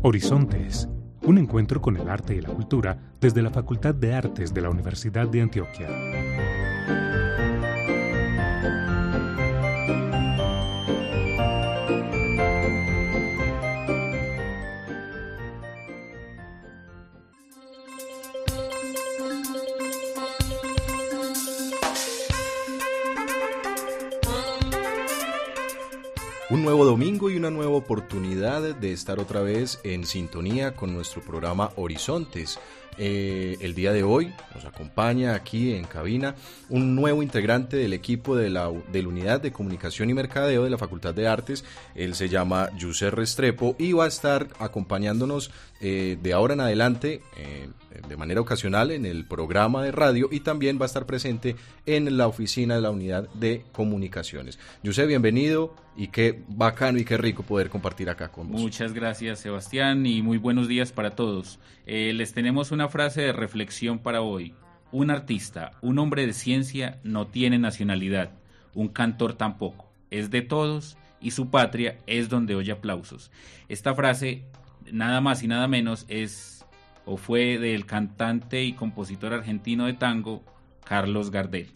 Horizontes, un encuentro con el arte y la cultura desde la Facultad de Artes de la Universidad de Antioquia. Un nuevo domingo y una nueva oportunidad de estar otra vez en sintonía con nuestro programa Horizontes. El día de hoy nos acompaña aquí en cabina un nuevo integrante del equipo de la Unidad de Comunicación y Mercadeo de la Facultad de Artes. Él se llama Yusef Restrepo y va a estar acompañándonos de ahora en adelante de manera ocasional en el programa de radio, y también va a estar presente en la oficina de la Unidad de Comunicaciones. Yusef, bienvenido, y qué bacano y qué rico poder compartir acá con vos. Muchas gracias, Sebastián, y muy buenos días para todos. Les tenemos una frase de reflexión para hoy. Un artista, un hombre de ciencia, no tiene nacionalidad. Un cantor tampoco. Es de todos y su patria es donde oye aplausos. Esta frase, nada más y nada menos, fue del cantante y compositor argentino de tango, Carlos Gardel.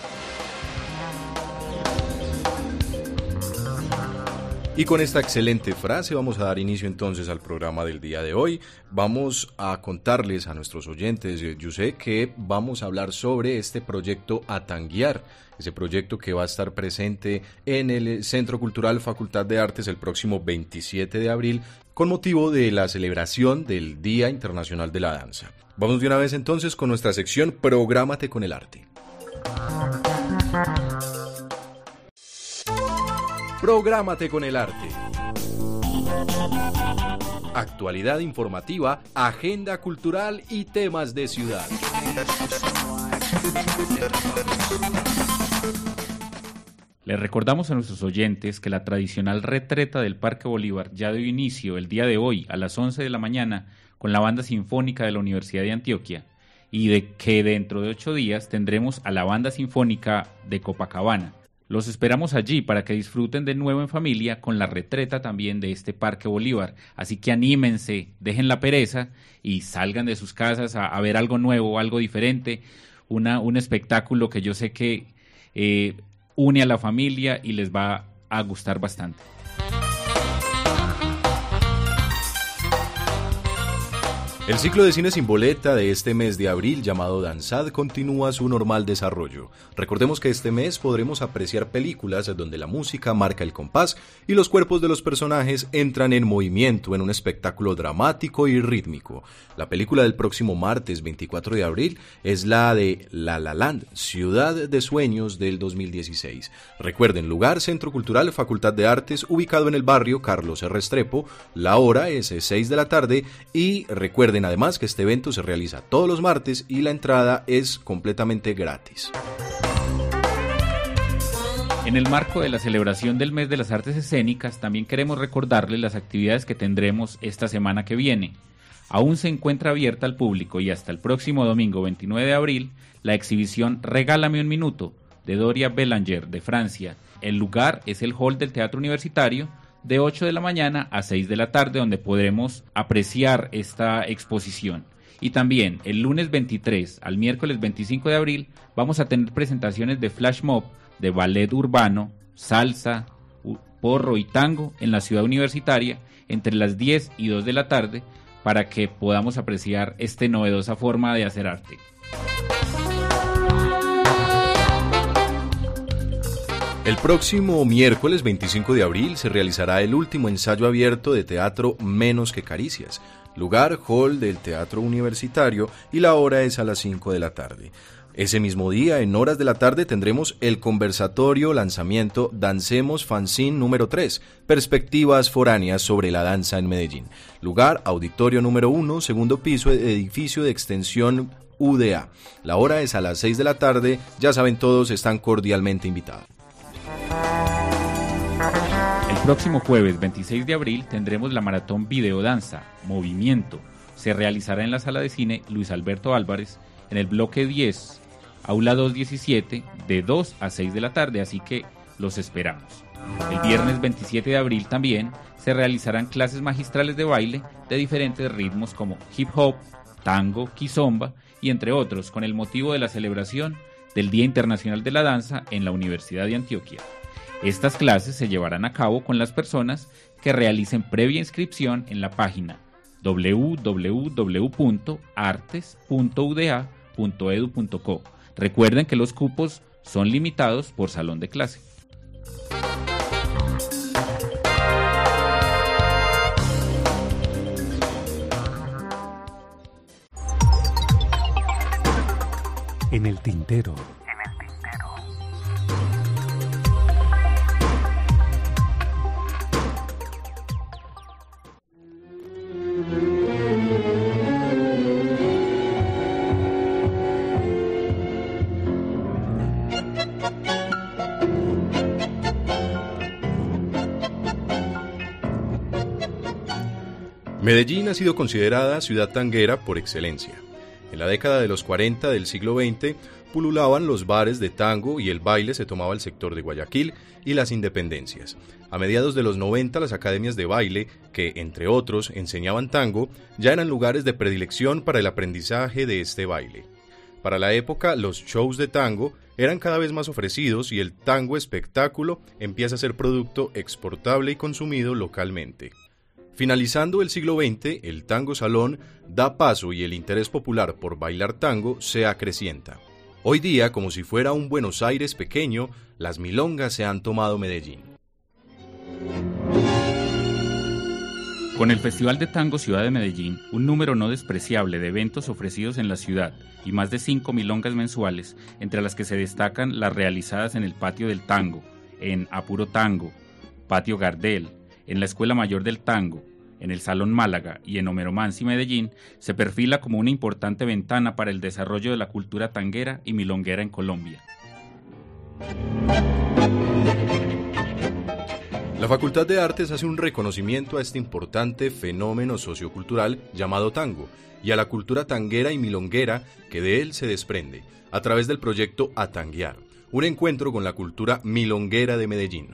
Y con esta excelente frase vamos a dar inicio entonces al programa del día de hoy. Vamos a contarles a nuestros oyentes, Yusef, que vamos a hablar sobre este proyecto Atanguear, ese proyecto que va a estar presente en el Centro Cultural Facultad de Artes el próximo 27 de abril con motivo de la celebración del Día Internacional de la Danza. Vamos de una vez entonces con nuestra sección Prográmate con el Arte. Prográmate con el arte. Actualidad informativa, agenda cultural y temas de ciudad. Les recordamos a nuestros oyentes que la tradicional retreta del Parque Bolívar ya dio inicio el día de hoy a las 11 de la mañana con la Banda Sinfónica de la Universidad de Antioquia, y de que dentro de 8 días tendremos a la Banda Sinfónica de Copacabana. Los esperamos allí para que disfruten de nuevo en familia con la retreta también de este Parque Bolívar. Así que anímense, dejen la pereza y salgan de sus casas a ver algo nuevo, algo diferente, un espectáculo que yo sé que une a la familia y les va a gustar bastante. El ciclo de cine sin boleta de este mes de abril, llamado Danzad, continúa su normal desarrollo. Recordemos que este mes podremos apreciar películas donde la música marca el compás y los cuerpos de los personajes entran en movimiento en un espectáculo dramático y rítmico. La película del próximo martes 24 de abril es la de La La Land, Ciudad de Sueños, del 2016. Recuerden, lugar Centro Cultural Facultad de Artes, ubicado en el barrio Carlos Restrepo. La hora es 6 de la tarde y recuerden además que este evento se realiza todos los martes y la entrada es completamente gratis. En el marco de la celebración del Mes de las Artes Escénicas, también queremos recordarles las actividades que tendremos esta semana que viene. Aún se encuentra abierta al público y hasta el próximo domingo 29 de abril la exhibición Regálame un minuto de Doria Bélanger de Francia. El lugar es el hall del Teatro Universitario, de 8 de la mañana a 6 de la tarde, donde podremos apreciar esta exposición. Y también el lunes 23 al miércoles 25 de abril vamos a tener presentaciones de flash mob, de ballet urbano, salsa, porro y tango en la ciudad universitaria entre las 10 y 2 de la tarde para que podamos apreciar esta novedosa forma de hacer arte. El próximo miércoles 25 de abril se realizará el último ensayo abierto de teatro Menos que Caricias. Lugar, hall del Teatro Universitario, y la hora es a las 5 de la tarde. Ese mismo día, en horas de la tarde, tendremos el conversatorio lanzamiento Dancemos Fanzine número 3, Perspectivas Foráneas sobre la Danza en Medellín. Lugar, auditorio número 1, segundo piso, edificio de extensión UDA. La hora es a las 6 de la tarde, ya saben todos, están cordialmente invitados. El próximo jueves 26 de abril tendremos la maratón Videodanza, Movimiento. Se realizará en la sala de cine Luis Alberto Álvarez, en el bloque 10, aula 217, de 2 a 6 de la tarde. Así que Los esperamos. El viernes 27 de abril también se realizarán clases magistrales de baile de diferentes ritmos como hip hop, tango, kizomba y entre otros con el motivo de la celebración del Día Internacional de la Danza en la Universidad de Antioquia. Estas clases se llevarán a cabo con las personas que realicen previa inscripción en la página www.artes.uda.edu.co. Recuerden que los cupos son limitados por salón de clase. En el tintero. Medellín ha sido considerada ciudad tanguera por excelencia. En la década de los 40 del siglo XX, pululaban los bares de tango y el baile se tomaba el sector de Guayaquil y las Independencias. A mediados de los 90, las academias de baile, que entre otros enseñaban tango, ya eran lugares de predilección para el aprendizaje de este baile. Para la época, los shows de tango eran cada vez más ofrecidos y el tango espectáculo empieza a ser producto exportable y consumido localmente. Finalizando el siglo XX, el tango salón da paso y el interés popular por bailar tango se acrecienta. Hoy día, como si fuera un Buenos Aires pequeño, las milongas se han tomado Medellín. Con el Festival de Tango Ciudad de Medellín, un número no despreciable de eventos ofrecidos en la ciudad y más de 5 milongas mensuales, entre las que se destacan las realizadas en el Patio del Tango, en Apuro Tango, Patio Gardel, en la Escuela Mayor del Tango, en el Salón Málaga y en Homero Mansi Medellín, se perfila como una importante ventana para el desarrollo de la cultura tanguera y milonguera en Colombia. La Facultad de Artes hace un reconocimiento a este importante fenómeno sociocultural llamado tango y a la cultura tanguera y milonguera que de él se desprende, a través del proyecto A Tanguear, un encuentro con la cultura milonguera de Medellín.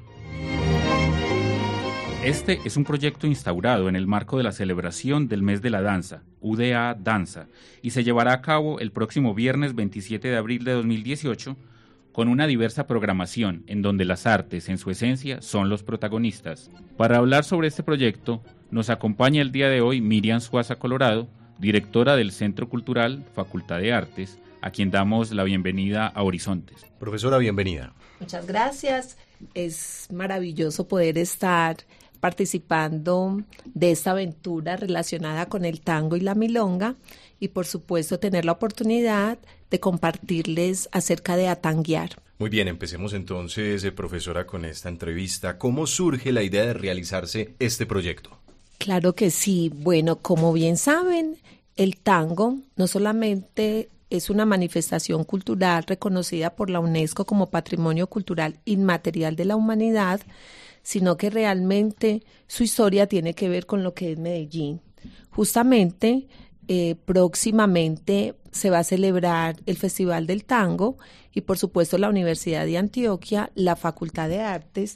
Este es un proyecto instaurado en el marco de la celebración del Mes de la Danza, UDA Danza, y se llevará a cabo el próximo viernes 27 de abril de 2018 con una diversa programación en donde las artes, en su esencia, son los protagonistas. Para hablar sobre este proyecto, nos acompaña el día de hoy Miriam Suaza Colorado, directora del Centro Cultural Facultad de Artes, a quien damos la bienvenida a Horizontes. Profesora, bienvenida. Muchas gracias. Es maravilloso poder estar participando de esta aventura relacionada con el tango y la milonga y por supuesto tener la oportunidad de compartirles acerca de A Tanguear. Muy bien, empecemos entonces, profesora, con esta entrevista. ¿Cómo surge la idea de realizarse este proyecto? Claro que sí. Bueno, como bien saben, el tango no solamente es una manifestación cultural reconocida por la UNESCO como Patrimonio Cultural Inmaterial de la Humanidad, sino que realmente su historia tiene que ver con lo que es Medellín. Justamente, próximamente se va a celebrar el Festival del Tango y por supuesto la Universidad de Antioquia, la Facultad de Artes,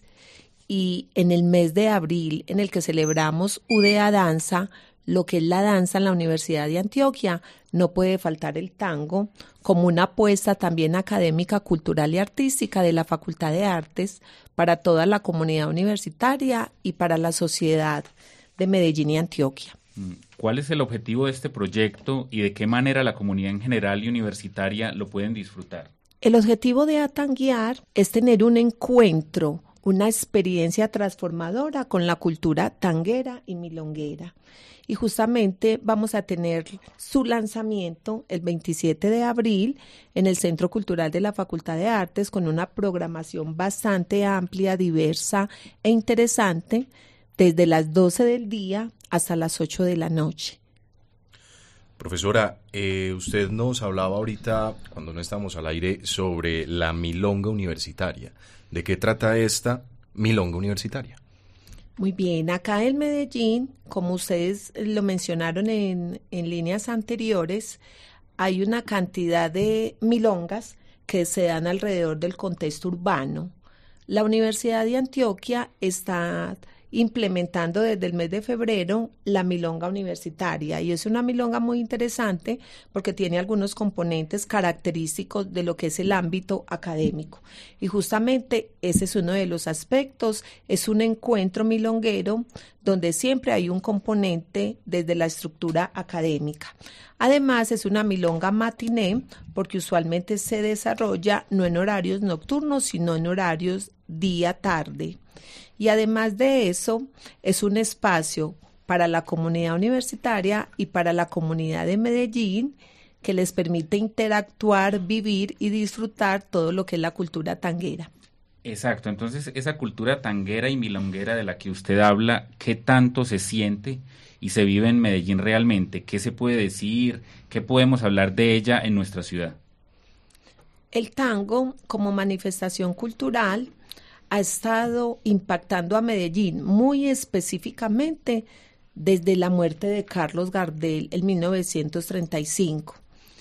y en el mes de abril en el que celebramos UDA Danza, lo que es la danza en la Universidad de Antioquia, no puede faltar el tango como una apuesta también académica, cultural y artística de la Facultad de Artes para toda la comunidad universitaria y para la sociedad de Medellín y Antioquia. ¿Cuál es el objetivo de este proyecto y de qué manera la comunidad en general y universitaria lo pueden disfrutar? El objetivo de A Tanguear es tener un encuentro, una experiencia transformadora con la cultura tanguera y milonguera. Y justamente vamos a tener su lanzamiento el 27 de abril en el Centro Cultural de la Facultad de Artes con una programación bastante amplia, diversa e interesante desde las 12 del día hasta las 8 de la noche. Profesora, usted nos hablaba ahorita, cuando no estamos al aire, sobre la milonga universitaria. ¿De qué trata esta milonga universitaria? Muy bien, acá en Medellín, como ustedes lo mencionaron en líneas anteriores, hay una cantidad de milongas que se dan alrededor del contexto urbano. La Universidad de Antioquia está implementando desde el mes de febrero la milonga universitaria, y es una milonga muy interesante porque tiene algunos componentes característicos de lo que es el ámbito académico, y justamente ese es uno de los aspectos. Es un encuentro milonguero donde siempre hay un componente desde la estructura académica. Además, es una milonga matiné porque usualmente se desarrolla no en horarios nocturnos, sino en horarios día-tarde. Y además de eso, es un espacio para la comunidad universitaria y para la comunidad de Medellín que les permite interactuar, vivir y disfrutar todo lo que es la cultura tanguera. Exacto, entonces esa cultura tanguera y milonguera de la que usted habla, ¿qué tanto se siente y se vive en Medellín realmente? ¿Qué se puede decir? ¿Qué podemos hablar de ella en nuestra ciudad? El tango, como manifestación cultural, ha estado impactando a Medellín muy específicamente desde la muerte de Carlos Gardel en 1935.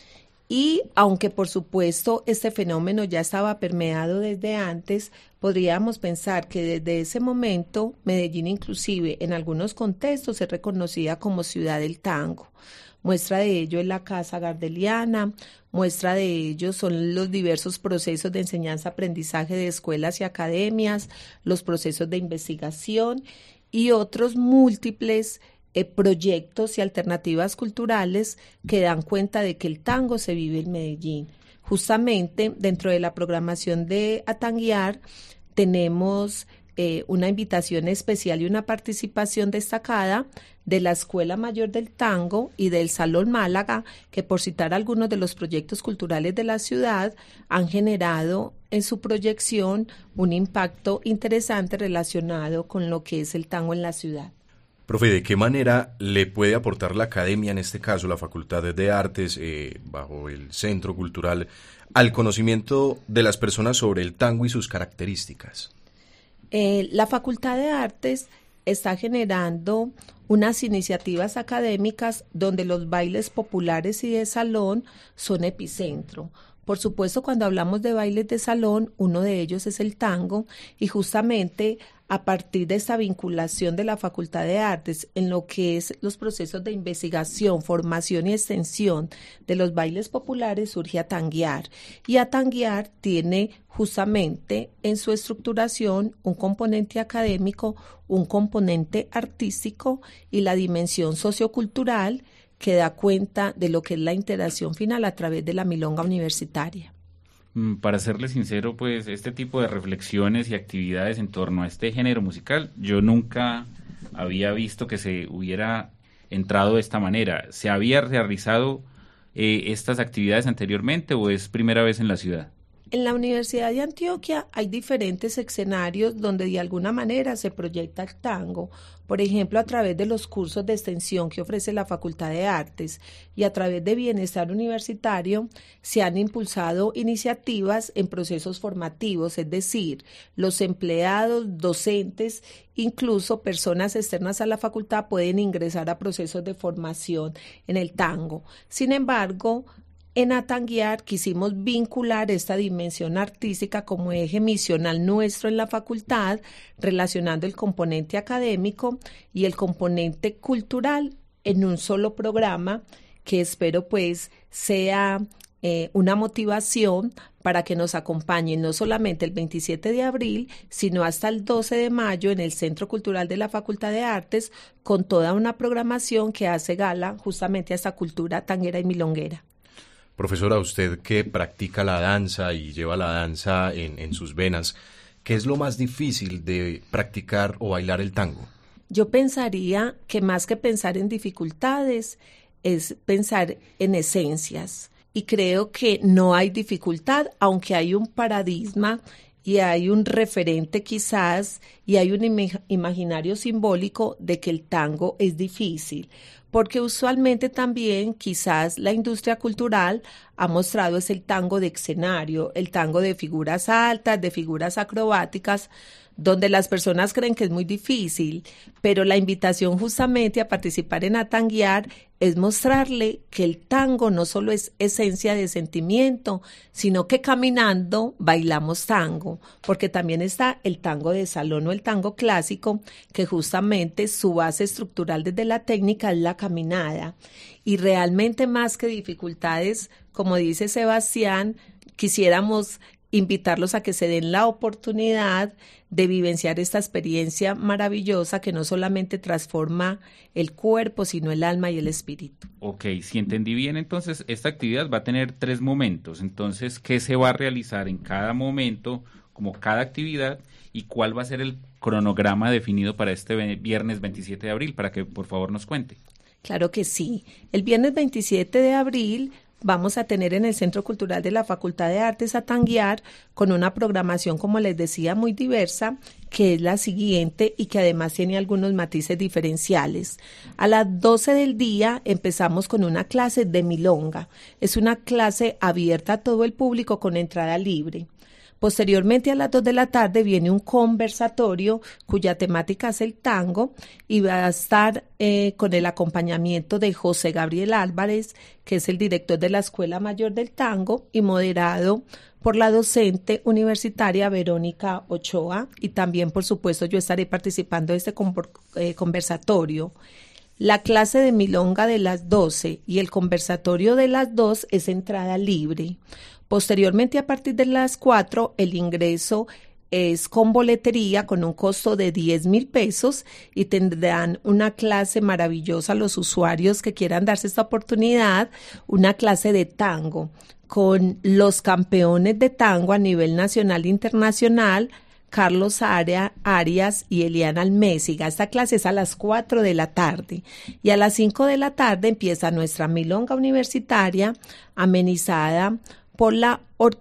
Y aunque por supuesto este fenómeno ya estaba permeado desde antes, podríamos pensar que desde ese momento Medellín inclusive en algunos contextos es reconocida como ciudad del tango. Muestra de ello es la Casa Gardeliana, muestra de ello son los diversos procesos de enseñanza-aprendizaje de escuelas y academias, los procesos de investigación y otros múltiples proyectos y alternativas culturales que dan cuenta de que el tango se vive en Medellín. Justamente dentro de la programación de Atanguear tenemos una invitación especial y una participación destacada de la Escuela Mayor del Tango y del Salón Málaga, que por citar algunos de los proyectos culturales de la ciudad han generado en su proyección un impacto interesante relacionado con lo que es el tango en la ciudad. Profe, ¿de qué manera le puede aportar la academia, en este caso la Facultad de Artes, bajo el Centro Cultural, al conocimiento de las personas sobre el tango y sus características? La Facultad de Artes está generando unas iniciativas académicas donde los bailes populares y de salón son epicentro. Por supuesto, cuando hablamos de bailes de salón, uno de ellos es el tango, y justamente a partir de esta vinculación de la Facultad de Artes en lo que es los procesos de investigación, formación y extensión de los bailes populares surge Atanguear. Y Atanguear tiene justamente en su estructuración un componente académico, un componente artístico y la dimensión sociocultural que da cuenta de lo que es la interacción final a través de la milonga universitaria. Para serle sincero, pues este tipo de reflexiones y actividades en torno a este género musical, yo nunca había visto que se hubiera entrado de esta manera. ¿Se había realizado estas actividades anteriormente o es primera vez en la ciudad? En la Universidad de Antioquia hay diferentes escenarios donde de alguna manera se proyecta el tango, por ejemplo a través de los cursos de extensión que ofrece la Facultad de Artes, y a través de Bienestar Universitario se han impulsado iniciativas en procesos formativos, es decir, los empleados, docentes, incluso personas externas a la facultad pueden ingresar a procesos de formación en el tango. Sin embargo, en Atanguear quisimos vincular esta dimensión artística como eje misional nuestro en la facultad, relacionando el componente académico y el componente cultural en un solo programa que espero pues sea una motivación para que nos acompañen no solamente el 27 de abril, sino hasta el 12 de mayo en el Centro Cultural de la Facultad de Artes con toda una programación que hace gala justamente a esta cultura tanguera y milonguera. Profesora, usted que practica la danza y lleva la danza en sus venas, ¿qué es lo más difícil de practicar o bailar el tango? Yo pensaría que más que pensar en dificultades, es pensar en esencias. Y creo que no hay dificultad, aunque hay un paradigma y hay un referente quizás, y hay un imaginario simbólico de que el tango es difícil. porque usualmente también quizás la industria cultural ha mostrado es el tango de escenario, el tango de figuras altas, de figuras acrobáticas, donde las personas creen que es muy difícil, pero la invitación justamente a participar en Atanguear es mostrarle que el tango no solo es esencia de sentimiento, sino que caminando bailamos tango, porque también está el tango de salón o el tango clásico, que justamente su base estructural desde la técnica es la caminada. Y realmente más que dificultades, como dice Sebastián, quisiéramos invitarlos a que se den la oportunidad de vivenciar esta experiencia maravillosa que no solamente transforma el cuerpo, sino el alma y el espíritu. Ok, si entendí bien, entonces esta actividad va a tener 3 momentos. Entonces, ¿qué se va a realizar en cada momento, como cada actividad, y cuál va a ser el cronograma definido para este viernes 27 de abril? Para que por favor nos cuente. Claro que sí. El viernes 27 de abril vamos a tener en el Centro Cultural de la Facultad de Artes Atanguear con una programación, como les decía, muy diversa, que es la siguiente y que además tiene algunos matices diferenciales. A las 12 del día empezamos con una clase de milonga. Es una clase abierta a todo el público con entrada libre. Posteriormente, a las 2 de la tarde, viene un conversatorio cuya temática es el tango y va a estar con el acompañamiento de José Gabriel Álvarez, que es el director de la Escuela Mayor del Tango, y moderado por la docente universitaria Verónica Ochoa. Y también, por supuesto, yo estaré participando de este conversatorio. La clase de milonga de las 12 y el conversatorio de las 2 es entrada libre. Posteriormente, a partir de las 4, el ingreso es con boletería con un costo de 10,000 pesos y tendrán una clase maravillosa los usuarios que quieran darse esta oportunidad, una clase de tango con los campeones de tango a nivel nacional e internacional, Carlos Arias y Eliana Almésiga. Esta clase es a las 4 de la tarde y a las 5 de la tarde empieza nuestra milonga universitaria amenizada por la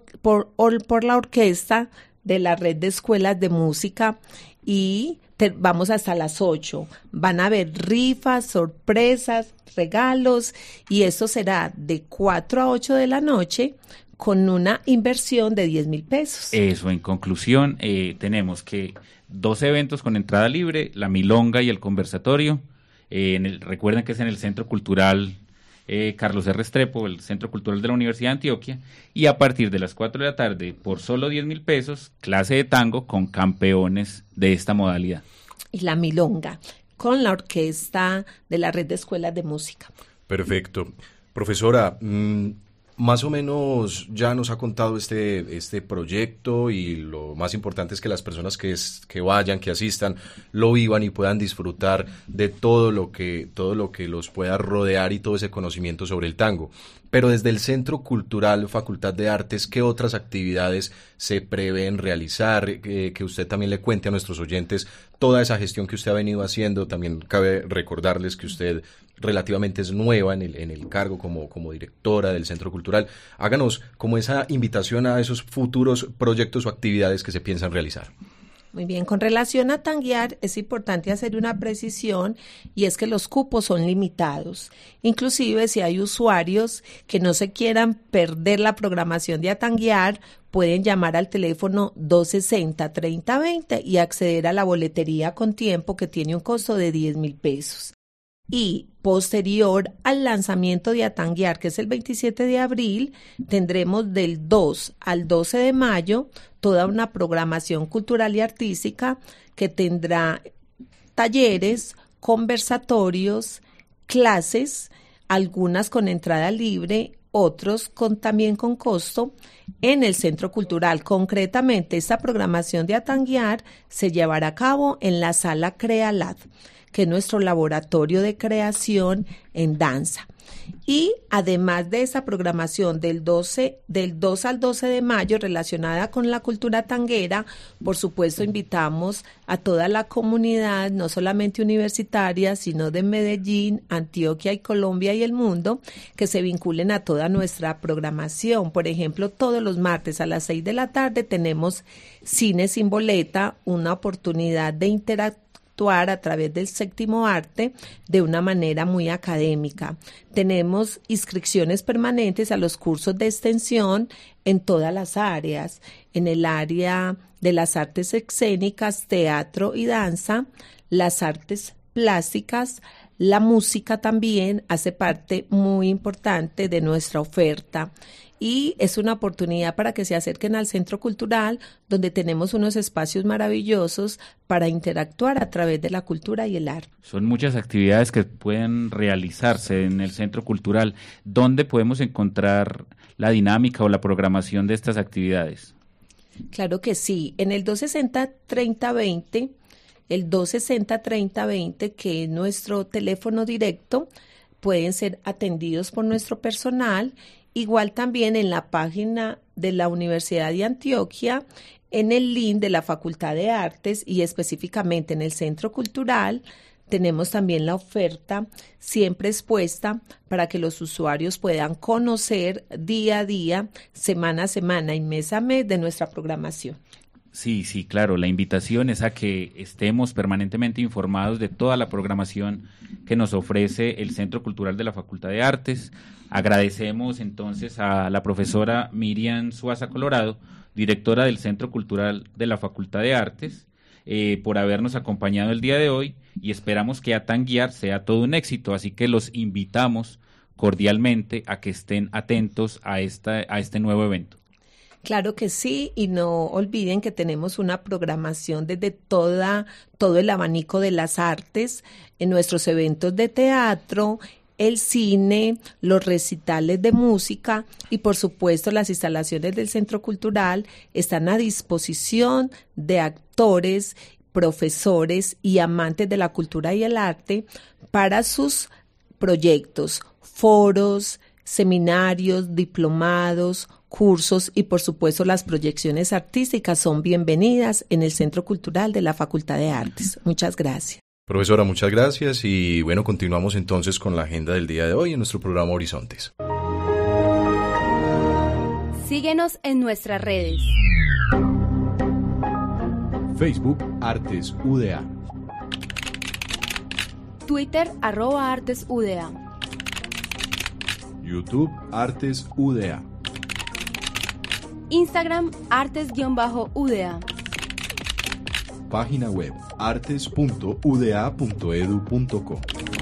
orquesta de la Red de Escuelas de Música y vamos hasta las 8. Van a haber rifas, sorpresas, regalos y esto será de 4 a 8 de la noche con una inversión de 10,000 pesos. Eso, en conclusión, tenemos que 2 eventos con entrada libre, la milonga y el conversatorio. Recuerden que es en el Centro Cultural Carlos R. Restrepo, el Centro Cultural de la Universidad de Antioquia, y a partir de las 4 de la tarde, por solo 10,000 pesos, clase de tango con campeones de esta modalidad. Y la milonga, con la orquesta de la Red de Escuelas de Música. Perfecto. Profesora, más o menos ya nos ha contado este proyecto y lo más importante es que las personas que vayan, que asistan, lo vivan y puedan disfrutar de todo lo que los pueda rodear y todo ese conocimiento sobre el tango. Pero desde el Centro Cultural Facultad de Artes, ¿qué otras actividades se prevén realizar? Que usted también le cuente a nuestros oyentes toda esa gestión que usted ha venido haciendo. También cabe recordarles que usted relativamente es nueva en el cargo como directora del Centro Cultural. Háganos como esa invitación a esos futuros proyectos o actividades que se piensan realizar. Muy bien, con relación a Atanguear es importante hacer una precisión y es que los cupos son limitados. Inclusive si hay usuarios que no se quieran perder la programación de Atanguear, pueden llamar al teléfono 260-3020 y acceder a la boletería con tiempo que tiene un costo de 10,000 pesos. Y posterior al lanzamiento de Atanguear, que es el 27 de abril, tendremos del 2 al 12 de mayo toda una programación cultural y artística que tendrá talleres, conversatorios, clases, algunas con entrada libre, otros también con costo, en el Centro Cultural. Concretamente, esta programación de Atanguear se llevará a cabo en la Sala CreaLab, que es nuestro laboratorio de creación en danza. Y además de esa programación del 2 al 12 de mayo relacionada con la cultura tanguera, por supuesto invitamos a toda la comunidad, no solamente universitaria, sino de Medellín, Antioquia y Colombia y el mundo, que se vinculen a toda nuestra programación. Por ejemplo, todos los martes a las 6 de la tarde tenemos Cine sin Boleta, una oportunidad de interactuar a través del séptimo arte de una manera muy académica. Tenemos inscripciones permanentes a los cursos de extensión en todas las áreas, en el área de las artes escénicas, teatro y danza, las artes plásticas, la música también hace parte muy importante de nuestra oferta y es una oportunidad para que se acerquen al Centro Cultural, donde tenemos unos espacios maravillosos para interactuar a través de la cultura y el arte. Son muchas actividades que pueden realizarse en el Centro Cultural. ¿Dónde podemos encontrar la dinámica o la programación de estas actividades? Claro que sí, en el 260-3020, el 260-3020, que es nuestro teléfono directo, pueden ser atendidos por nuestro personal. Igual también en la página de la Universidad de Antioquia, en el link de la Facultad de Artes y específicamente en el Centro Cultural, tenemos también la oferta siempre expuesta para que los usuarios puedan conocer día a día, semana a semana y mes a mes de nuestra programación. Sí, claro, la invitación es a que estemos permanentemente informados de toda la programación que nos ofrece el Centro Cultural de la Facultad de Artes. Agradecemos entonces a la profesora Miriam Suaza Colorado, directora del Centro Cultural de la Facultad de Artes, por habernos acompañado el día de hoy y esperamos que Atanguiar sea todo un éxito, así que los invitamos cordialmente a que estén atentos a este nuevo evento. Claro que sí, y no olviden que tenemos una programación desde todo el abanico de las artes, en nuestros eventos de teatro, el cine, los recitales de música y por supuesto las instalaciones del Centro Cultural están a disposición de actores, profesores y amantes de la cultura y el arte para sus proyectos, foros, seminarios, diplomados, cursos y por supuesto las proyecciones artísticas son bienvenidas en el Centro Cultural de la Facultad de Artes. Muchas gracias. Profesora, muchas gracias y bueno, continuamos entonces con la agenda del día de hoy en nuestro programa Horizontes. Síguenos en nuestras redes. Facebook Artes UDA. Twitter @ArtesUDA. YouTube Artes UDA. Instagram artes_UDA. Página web artes.uda.edu.co.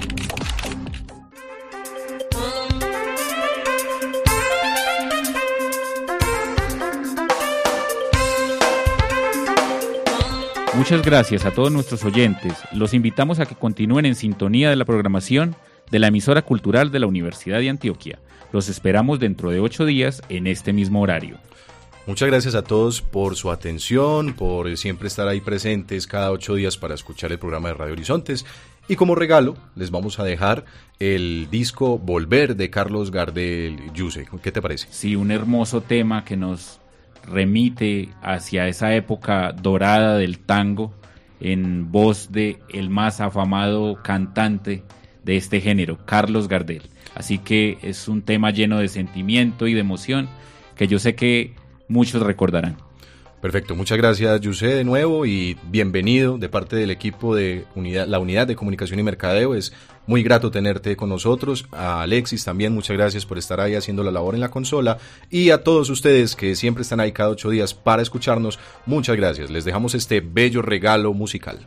Muchas gracias a todos nuestros oyentes. Los invitamos a que continúen en sintonía de la programación de la emisora cultural de la Universidad de Antioquia. Los esperamos dentro de 8 días en este mismo horario. Muchas gracias a todos por su atención, por siempre estar ahí presentes cada 8 días para escuchar el programa de Radio Horizontes. Y como regalo, les vamos a dejar el disco Volver de Carlos Gardel. Yuse, ¿qué te parece? Sí, un hermoso tema que nos remite hacia esa época dorada del tango en voz de el más afamado cantante de este género, Carlos Gardel. Así que es un tema lleno de sentimiento y de emoción que yo sé que muchos recordarán. Perfecto, muchas gracias Yuse de nuevo y bienvenido de parte del equipo de la unidad de comunicación y mercadeo. Es muy grato tenerte con nosotros. A Alexis también muchas gracias por estar ahí haciendo la labor en la consola y a todos ustedes que siempre están ahí cada 8 días para escucharnos, muchas gracias. Les dejamos este bello regalo musical.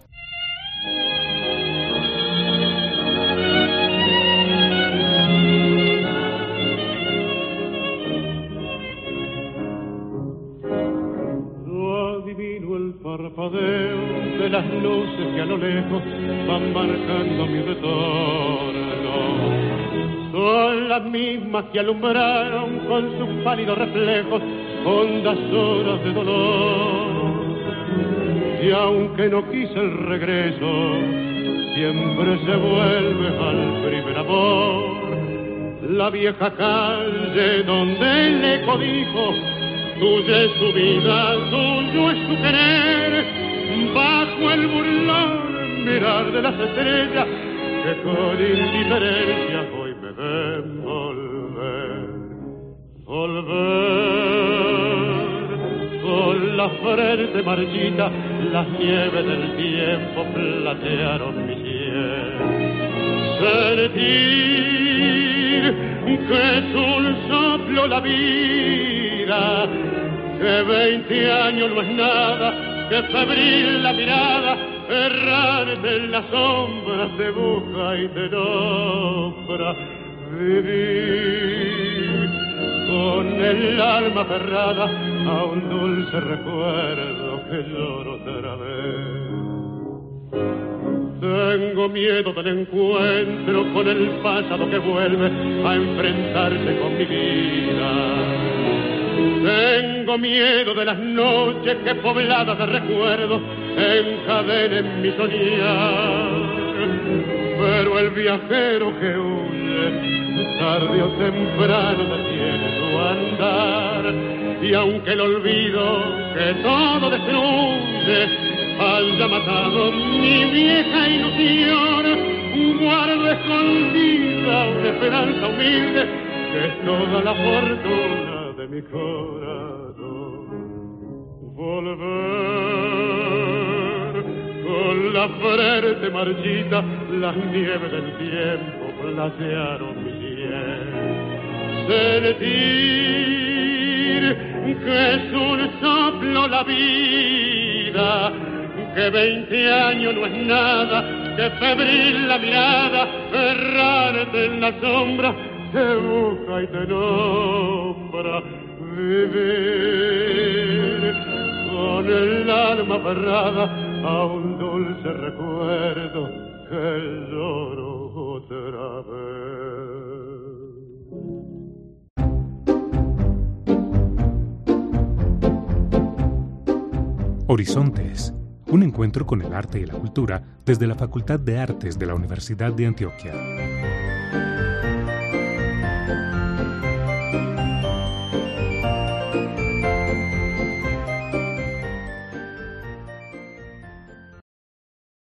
De las luces que a lo lejos van marcando mi retorno, son las mismas que alumbraron con sus pálidos reflejos hondas horas de dolor. Y aunque no quise el regreso, siempre se vuelve al primer amor. La vieja calle donde el eco dijo: tuya es su vida, tuyo es su querer. Bajo el burlón mirar de las estrellas que con indiferencia hoy me ven volver. Volver con la frente marchita las nieves del tiempo platearon mi cielo. Sentir que es un soplo la vida, que 20 años no es nada, que febril la mirada, errante en las sombras te busca y te nombra. Vivir con el alma aferrada a un dulce recuerdo que lloro otra vez. Tengo miedo del encuentro con el pasado que vuelve a enfrentarse con mi vida. Tengo miedo de las noches que pobladas de recuerdos encadenen mi soñar. Pero el viajero que huye tarde o temprano detiene su andar, y aunque el olvido que todo destruye haya matado mi vieja ilusión, guardo escondida una esperanza humilde que es toda la fortuna de mi corazón. Volver con la frente marchita, las nieves del tiempo platearon mi piel. Sentir que es un soplo la vida, que 20 años no es nada, que febril la mirada, errante en la sombra, te busca y te nombra. Vivir con el alma aferrada a un dulce recuerdo que lloro otra vez. Horizontes, un encuentro con el arte y la cultura desde la Facultad de Artes de la Universidad de Antioquia.